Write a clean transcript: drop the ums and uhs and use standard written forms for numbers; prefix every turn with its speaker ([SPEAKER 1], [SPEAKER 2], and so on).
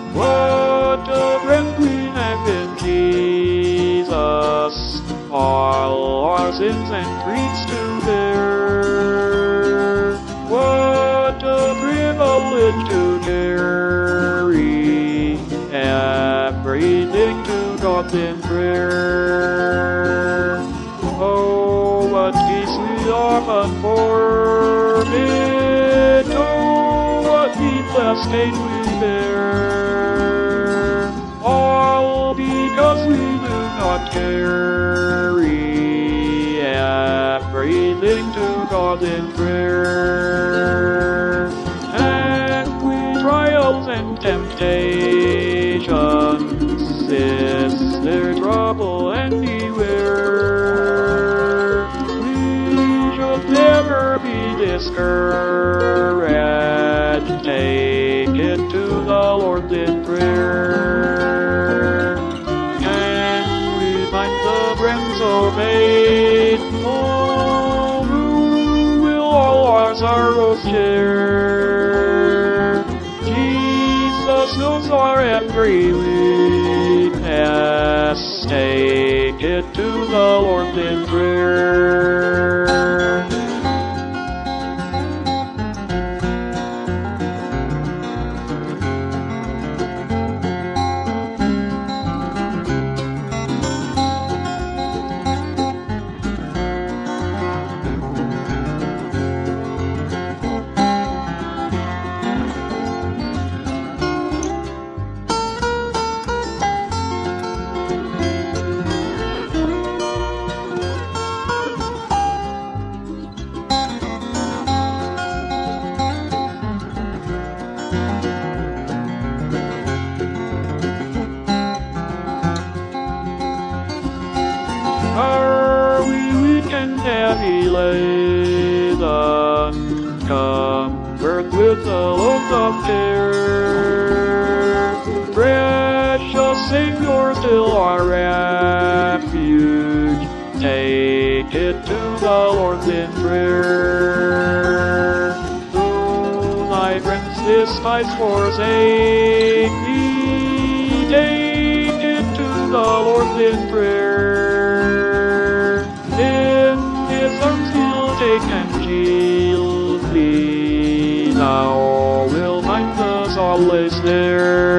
[SPEAKER 1] What a friend we have in Jesus, all our sins and griefs to bear. What a privilege to carry everything to God in prayer. Oh, what peace we often forfeit. Oh, what needless pain we bear. All because we do not carry everything to God in prayer. And we trials and temptations, is there trouble anywhere? We should never be discouraged. Take it to the Lord in prayer. And we find the friends of faithful who will all our sorrows share. Jesus knows our every weakness. Take it to the Lord in prayer. Are we weak and heavy laden? Comfort with a load of care. Precious Savior, still our refuge. Take it to the Lord in prayer. Though thy friends despise, forsake thee, take it to the Lord in prayer. In His arms He'll take and shield thee. Thou wilt find the solace there.